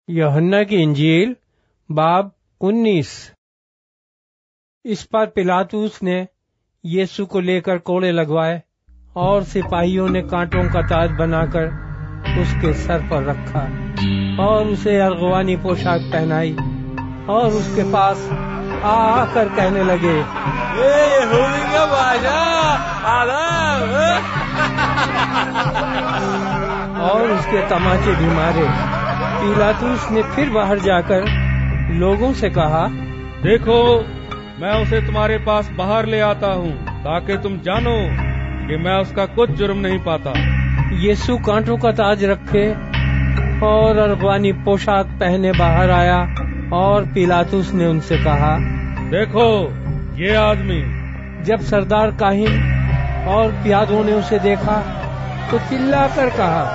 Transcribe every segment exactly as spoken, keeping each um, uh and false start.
यूहन्ना की इंजील बाब उन्नीस। इस पर पिलातुस ने यीशु को लेकर कोड़े लगवाए और सिपाहियों ने कांटों का ताज बनाकर उसके सर पर रखा और उसे अरगवानी पोशाक पहनाई और उसके पास आ आकर कहने लगे, ये यहूदी का बादशाह आदाब। और उसके तमाचे भी मारे। पिलातुस ने फिर बाहर जाकर लोगों से कहा, देखो, मैं उसे तुम्हारे पास बाहर ले आता हूँ ताकि तुम जानो कि मैं उसका कुछ जुर्म नहीं पाता। यीशु कांटों का ताज रखे और अरगवानी पोशाक पहने बाहर आया और पिलातुस ने उनसे कहा, देखो ये आदमी। जब सरदार काहिन और प्यादों ने उसे देखा तो चिल्लाकर कहा,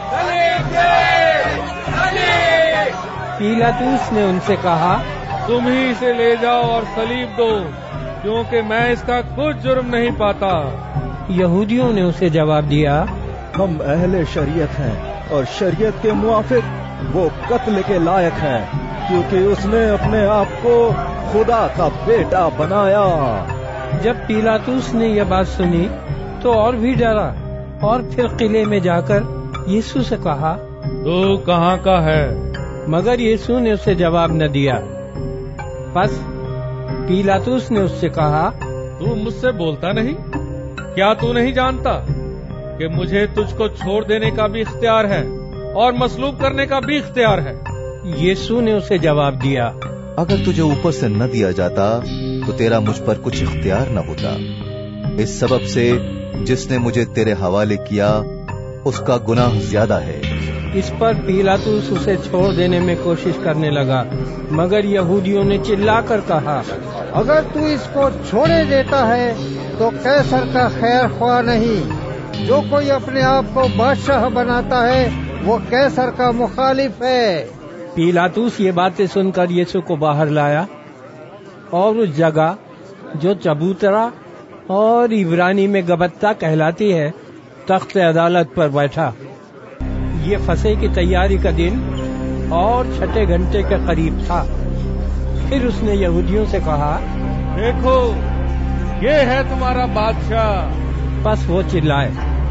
पिलातुस ने उनसे कहा, तुम ही इसे ले जाओ और सलीब दो, क्योंकि मैं इसका कुछ जुर्म नहीं पाता। यहूदियों ने उसे जवाब दिया, हम अहले शरीयत हैं और शरीयत के मुआफिक वो कत्ल के लायक है, क्योंकि उसने अपने आप को खुदा का बेटा बनाया। जब पिलातुस ने यह बात सुनी तो और भी डरा और फिर किले में जाकर यीशु से कहा, तू कहाँ का है? मगर यीशु ने उसे जवाब न दिया। बस पिलातुस ने उससे कहा, तू मुझसे बोलता नहीं? क्या तू नहीं जानता कि मुझे तुझको छोड़ देने का भी इख्तियार है और मसलूब करने का भी इख्तियार है? यीशु ने उसे जवाब दिया, अगर तुझे ऊपर से न दिया जाता तो तेरा मुझ पर कुछ इख्तियार न होता। इस सबब से जिसने मुझे तेरे हवाले किया उसका गुनाह ज्यादा है। इस पर पिलातुस उसे छोड़ देने में कोशिश करने लगा, मगर यहूदियों ने चिल्लाकर कहा, अगर तू इसको छोड़े देता है तो कैसर का खैर ख्वाह नहीं। जो कोई अपने आप को बादशाह बनाता है वो कैसर का मुखालिफ है। पिलातुस ये बातें सुनकर यीशु को बाहर लाया और उस जगह जो चबूतरा और इब्रानी में गबत्ता कहलाती है, तख्त अदालत पर बैठा। ये फसह की तैयारी का दिन और छठे घंटे के करीब था। फिर उसने यहूदियों से कहा, देखो ये है तुम्हारा बादशाह। बस वो चिल्लाए,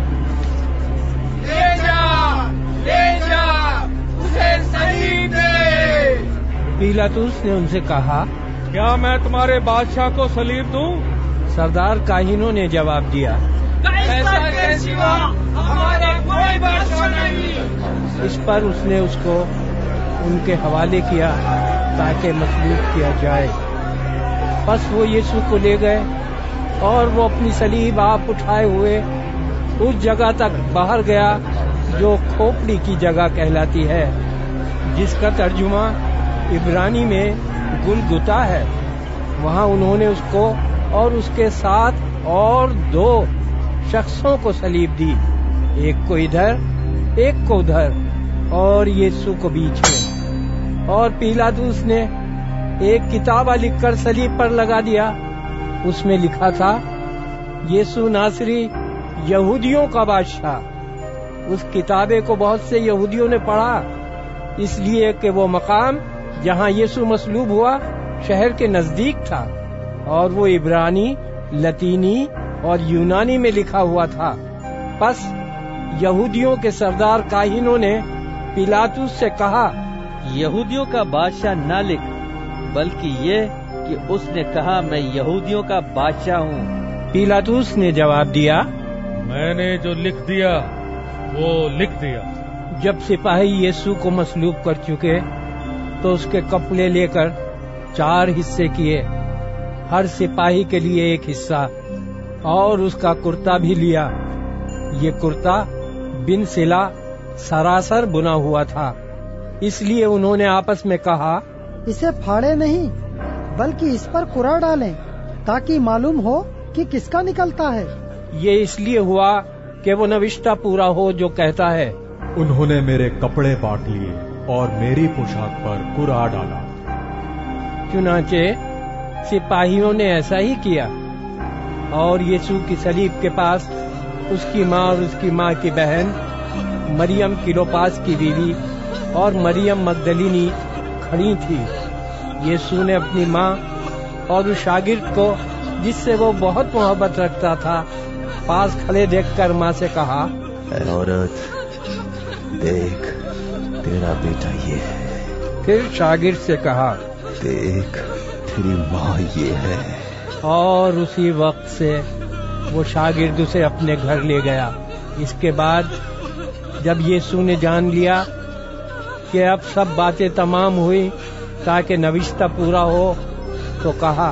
ले जा, ले जा, उसे सलीब दे। पिलातुस ने उनसे कहा, क्या मैं तुम्हारे बादशाह को सलीब दूं? सरदार काहिनों ने जवाब दिया, कैसर के सिवा हमारा कोई बादशाह नहीं। इस पर उसने उसको उनके हवाले किया ताकि मसलूब किया जाए। बस वो यीशु को ले गए और वो अपनी सलीब आप उठाए हुए उस जगह तक बाहर गया जो खोपड़ी की जगह कहलाती है, जिसका तर्जुमा इब्रानी में गुलगुता है। वहाँ उन्होंने उसको और उसके साथ और दो शख्सों को सलीब दी, एक को इधर एक को उधर और यीशु को बीच में। और पिलातुस ने एक किताबा लिखकर सलीब पर लगा दिया। उसमें लिखा था, यीशु नासरी यहूदियों का बादशाह। उस किताबे को बहुत से यहूदियों ने पढ़ा, इसलिए कि वो मकाम जहाँ यीशु मसलूब हुआ शहर के नजदीक था और वो इब्रानी, लतीनी और यूनानी में लिखा हुआ था। बस यहूदियों के सरदार काहिनों ने पिलातुस से कहा, यहूदियों का बादशाह न लिख, बल्कि ये कि उसने कहा, मैं यहूदियों का बादशाह हूँ। पिलातुस ने जवाब दिया, मैंने जो लिख दिया वो लिख दिया। जब सिपाही यीशु को मसलूब कर चुके तो उसके कपड़े लेकर चार हिस्से किए, हर सिपाही के लिए एक हिस्सा, और उसका कुर्ता भी लिया। ये कुर्ता बिन सिला सरासर बुना हुआ था, इसलिए उन्होंने आपस में कहा, इसे फाड़े नहीं बल्कि इस पर कुरा डालें ताकि मालूम हो कि किसका निकलता है। ये इसलिए हुआ कि वो नविश्ता पूरा हो जो कहता है, उन्होंने मेरे कपड़े बांट लिए और मेरी पोशाक पर कुरा डाला। चुनाचे सिपाहियों ने ऐसा ही किया और यीशु की सलीब के पास उसकी माँ और उसकी माँ की बहन मरियम किलोपास की बीवी اور مریم مگدلینی کھڑی تھی۔ یسوع نے اپنی ماں اور اس شاگرد کو جس سے وہ بہت محبت رکھتا تھا پاس کھڑے دیکھ کر ماں سے کہا، اے عورت، دیکھ تیرا بیٹا یہ ہے۔ پھر شاگرد سے کہا، دیکھ تیری ماں یہ ہے۔ اور اسی وقت سے وہ شاگرد اسے اپنے گھر لے گیا۔ اس کے بعد جب یسوع نے جان لیا کہ اب سب باتیں تمام ہوئی تاکہ نوشتہ پورا ہو تو کہا،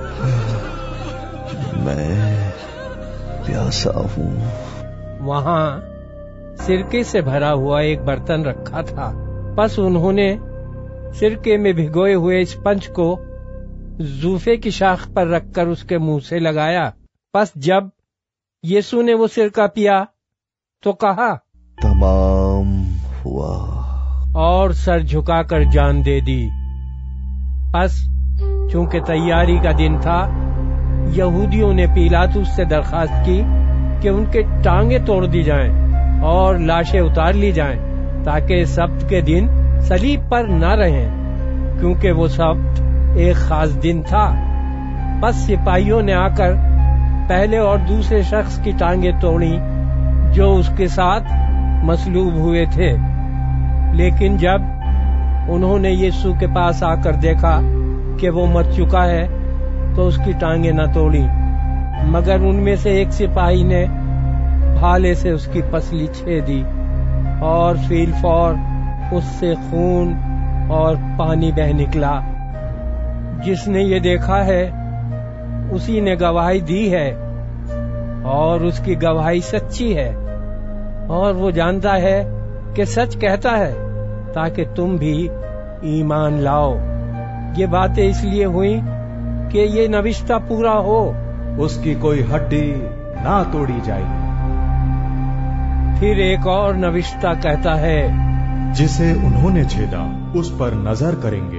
میں پیاسا ہوں۔ وہاں سرکے سے بھرا ہوا ایک برتن رکھا تھا۔ پس انہوں نے سرکے میں بھگوئے ہوئے اسپنج کو زوفے کی شاخ پر رکھ کر اس کے منہ سے لگایا۔ پس جب یسوع نے وہ سرکہ پیا تو کہا، تمام ہوا، اور سر جھکا کر جان دے دی۔ پس چونکہ تیاری کا دن تھا، یہودیوں نے پیلاطس سے درخواست کی کہ ان کے ٹانگیں توڑ دی جائیں اور لاشیں اتار لی جائیں تاکہ سبت کے دن صلیب پر نہ رہیں، کیونکہ وہ سبت ایک خاص دن تھا۔ پس سپاہیوں نے آ کر پہلے اور دوسرے شخص کی ٹانگیں توڑی جو اس کے ساتھ مصلوب ہوئے تھے، لیکن جب انہوں نے یسوع کے پاس آ کر دیکھا کہ وہ مر چکا ہے تو اس کی ٹانگیں نہ توڑی، مگر ان میں سے ایک سپاہی نے بھالے سے اس کی پسلی چھیدی اور فی الفور اس سے خون اور پانی بہہ نکلا۔ جس نے یہ دیکھا ہے اسی نے گواہی دی ہے، اور اس کی گواہی سچی ہے، اور وہ جانتا ہے کہ سچ کہتا ہے تاکہ تم بھی ایمان لاؤ۔ یہ باتیں اس لیے ہوئیں کہ یہ نوشتہ پورا ہو، اس کی کوئی ہڈی نہ توڑی جائے گی۔ پھر ایک اور نوشتہ کہتا ہے، جسے انہوں نے چھیدا اس پر نظر کریں گے۔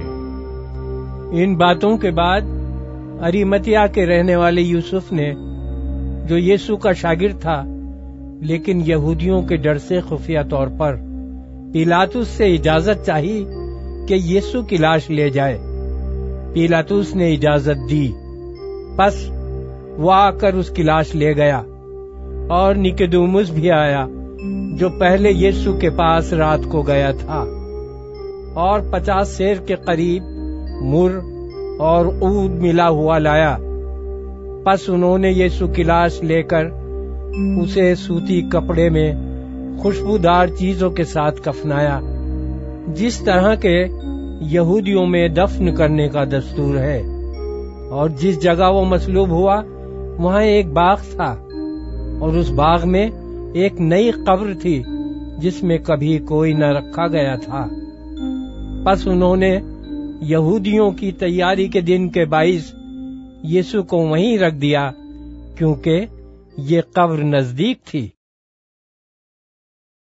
ان باتوں کے بعد اریمتیا کے رہنے والے یوسف نے، جو یسوع کا شاگرد تھا لیکن یہودیوں کے ڈر سے خفیہ طور پر، پیلاطس سے اجازت چاہی کہ یسوع کی لاش لے جائے۔ پیلاطس نے اجازت دی۔ پس وہ آ کر اس کی لاش لے گیا، اور نکدومس بھی آیا جو پہلے یسوع کے پاس رات کو گیا تھا، اور پچاس سیر کے قریب مر اور عود ملا ہوا لایا۔ پس انہوں نے یسوع کی لاش لے کر اسے سوتی کپڑے میں خوشبودار چیزوں کے ساتھ کفنایا، جس طرح کے یہودیوں میں دفن کرنے کا دستور ہے۔ اور جس جگہ وہ مصلوب ہوا وہاں ایک باغ تھا، اور اس باغ میں ایک نئی قبر تھی جس میں کبھی کوئی نہ رکھا گیا تھا۔ پس انہوں نے یہودیوں کی تیاری کے دن کے باعث یسوع کو وہیں رکھ دیا، کیونکہ یہ قبر نزدیک تھی۔